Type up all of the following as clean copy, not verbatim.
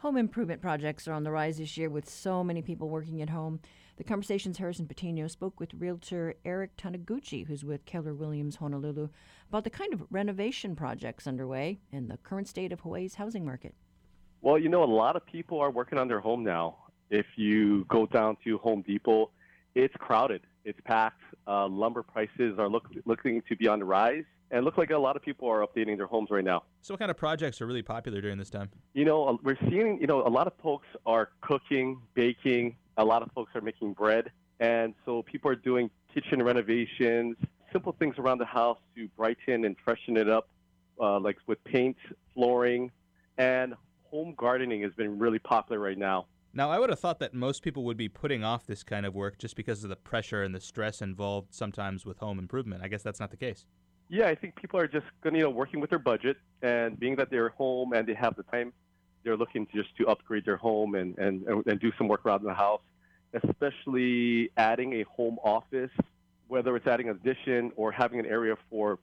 Home improvement projects are on the rise this year with so many people working at home. The Conversation's Harrison Patino spoke with realtor Eric Taniguchi, who's with Keller Williams Honolulu, about the kind of renovation projects underway and the current state of Hawaii's housing market. Well, a lot of people are working on their home now. If you go down to Home Depot, it's crowded. It's packed. Lumber prices are looking to be on the rise. And it looks like a lot of people are updating their homes right now. So what kind of projects are really popular during this time? We're seeing, a lot of folks are cooking, baking. A lot of folks are making bread. And so people are doing kitchen renovations, simple things around the house to brighten and freshen it up, like with paint, flooring, and home gardening has been really popular right now. Now, I would have thought that most people would be putting off this kind of work just because of the pressure and the stress involved sometimes with home improvement. I guess that's not the case. Yeah, I think people are just working with their budget, and being that they're home and they have the time, they're looking to upgrade their home and do some work around the house, especially adding a home office, whether it's adding an addition or having an area for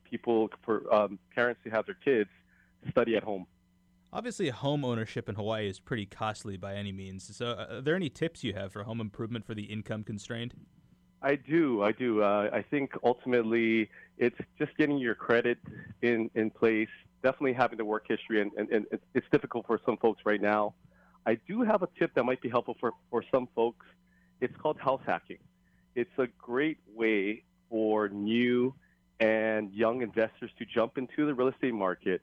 parents to have their kids study at home. Obviously, home ownership in Hawaii is pretty costly by any means. So are there any tips you have for home improvement for the income constrained? I do. I think ultimately it's just getting your credit in place, definitely having the work history, and it's difficult for some folks right now. I do have a tip that might be helpful for some folks. It's called house hacking. It's a great way for new and young investors to jump into the real estate market.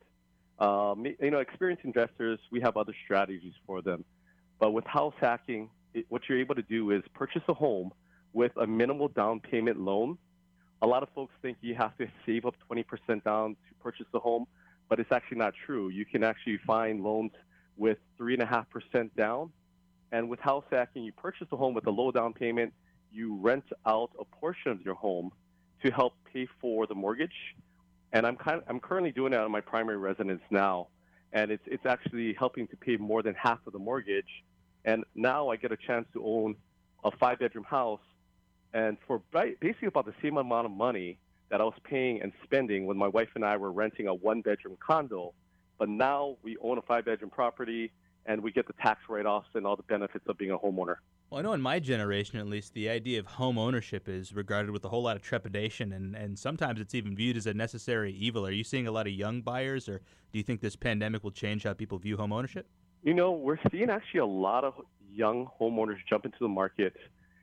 Experienced investors, we have other strategies for them. But with house hacking, what you're able to do is purchase a home with a minimal down payment loan. A lot of folks think you have to save up 20% down to purchase a home, but it's actually not true. You can actually find loans with 3.5% down. And with house hacking, you purchase a home with a low down payment, you rent out a portion of your home to help pay for the mortgage. And I'm currently doing that on my primary residence now, and it's actually helping to pay more than half of the mortgage. And now I get a chance to own a 5-bedroom house, and for basically about the same amount of money that I was paying and spending when my wife and I were renting a 1-bedroom condo. But now we own a 5-bedroom property, and we get the tax write-offs and all the benefits of being a homeowner. Well, I know in my generation, at least, the idea of home ownership is regarded with a whole lot of trepidation, and sometimes it's even viewed as a necessary evil. Are you seeing a lot of young buyers, or do you think this pandemic will change how people view home ownership? We're seeing actually a lot of young homeowners jump into the market,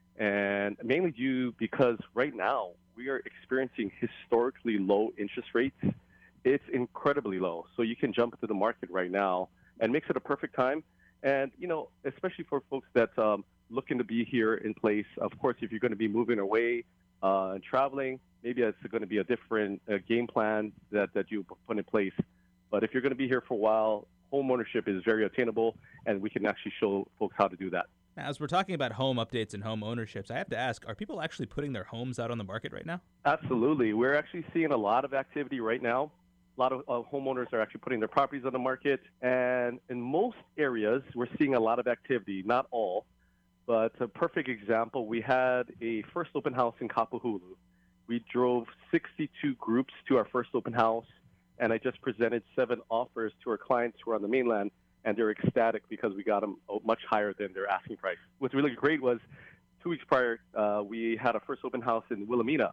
and mainly because right now we are experiencing historically low interest rates. It's incredibly low. So you can jump into the market right now and makes it a perfect time. And, especially for folks that looking to be here in place. Of course, if you're going to be moving away and traveling, maybe it's going to be a different game plan that you put in place. But if you're going to be here for a while, home ownership is very attainable, and we can actually show folks how to do that. Now, as we're talking about home updates and home ownerships, I have to ask, are people actually putting their homes out on the market right now? Absolutely. We're actually seeing a lot of activity right now. A lot of homeowners are actually putting their properties on the market. And in most areas, we're seeing a lot of activity, not all. But a perfect example, we had a first open house in Kapuhulu. We drove 62 groups to our first open house, and I just presented 7 offers to our clients who are on the mainland, and they're ecstatic because we got them much higher than their asking price. What's really great was 2 weeks prior, we had a first open house in Wilhelmina,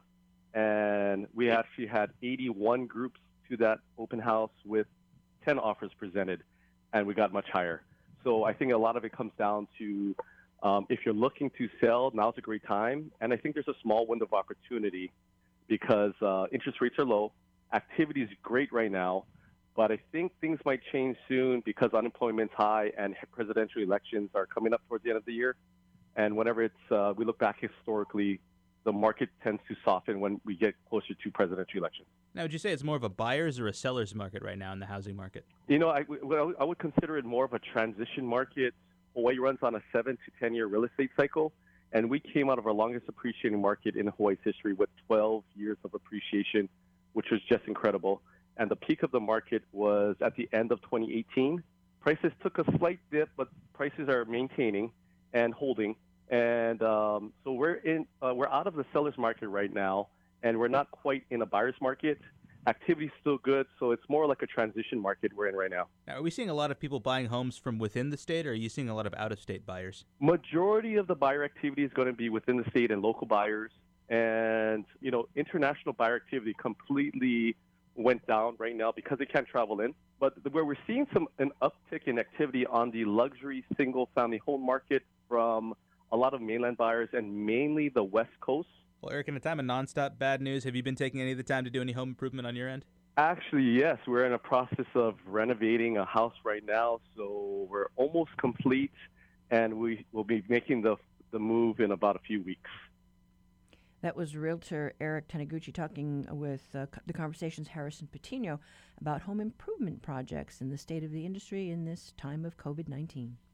and we actually had 81 groups to that open house with 10 offers presented, and we got much higher. So I think a lot of it comes down to if you're looking to sell, now's a great time. And I think there's a small window of opportunity because interest rates are low. Activity is great right now, but I think things might change soon because unemployment's high and presidential elections are coming up towards the end of the year. And whenever we look back historically, the market tends to soften when we get closer to presidential elections. Now, would you say it's more of a buyer's or a seller's market right now in the housing market? I would consider it more of a transition market. Hawaii runs on a 7 to 10-year real estate cycle, and we came out of our longest appreciating market in Hawaii's history with 12 years of appreciation, which was just incredible. And the peak of the market was at the end of 2018. Prices took a slight dip, but prices are maintaining and holding. And so we're out of the seller's market right now, and we're not quite in a buyer's market. Activity's still good, so it's more like a transition market we're in right now. Now, are we seeing a lot of people buying homes from within the state, or are you seeing a lot of out-of-state buyers? Majority of the buyer activity is going to be within the state and local buyers. And, international buyer activity completely went down right now because they can't travel in. But where we're seeing an uptick in activity on the luxury single-family home market from a lot of mainland buyers and mainly the West Coast. Well, Eric, in a time of nonstop bad news, have you been taking any of the time to do any home improvement on your end? Actually, yes. We're in a process of renovating a house right now, so we're almost complete, and we will be making the move in about a few weeks. That was Realtor Eric Taniguchi talking with the Conversation's Harrison Patino about home improvement projects in the state of the industry in this time of COVID-19.